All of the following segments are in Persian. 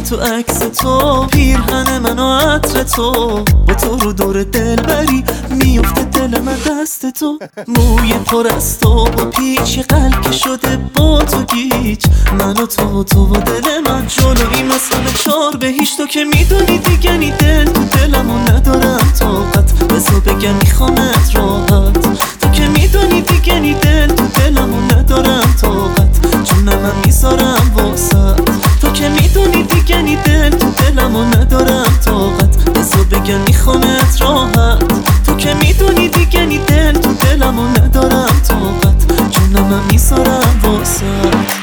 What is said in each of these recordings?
تو عکس تو، پیرهن من و عطر تو، با تو رو دور دل بری میفته دل من دست تو. موی پر از تو با پیچ قلب که شده با تو گیج، من و تو و دل من جلویم از همه چار به هیچ. تو که میدونی دیگه نی دل تو دلمو ندارم طاقت، بذار بگم میخوامت راحت. تو که میدونی دیگه نی دل تو دلمو ندارم طاقت، جونم میذارم واسط. تو که میدونی دیگه نی دل تو دلمو ندارم طاقت، بذار بگم میخوامت راحت. تو که میدونی دیگه نی دل تو دلمو ندارم طاقت، جونم میذارم واسط.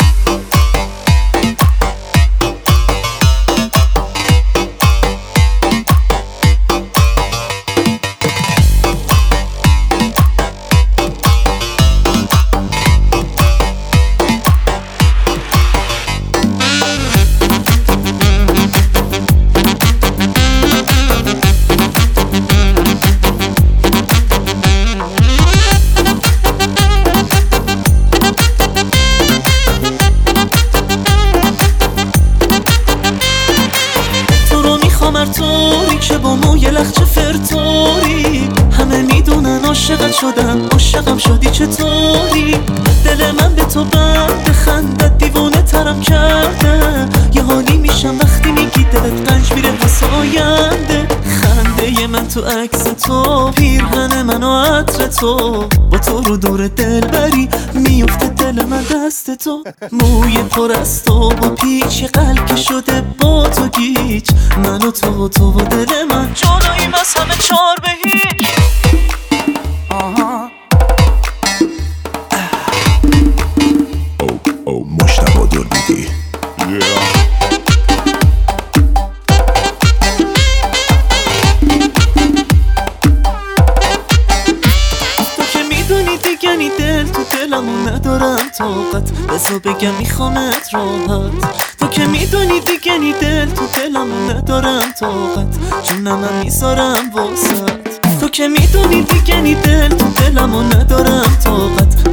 طوری که با موی لخچه فرطوری، همه میدونن عاشقت شدم، عاشقم شدی چطوری؟ دل من به تو بند خندت دیوانه ترم کرده، یه حالی میشم وقتی میگی دلت رنج میره واسه آینده. خنده من تو عکس تو، پیرهن من و عطر تو، با تو رو دور دل بری میفته دل من دست تو. موی پر از تو با پیچ قلب که شده با تو گیج، من و تو و دل من جلویم از همه چار به هیچ. مجتبی دربیدی. دیگه نی دل تو دلمو ندارم طاقت، بذار بگم میخوامت راحت. تو که میدونی دیگه نی دل تو دلمو ندارم طاقت، جونم میذارم واسط. تو که میدونی دیگه نی دل تو دلمو ندارم طاقت،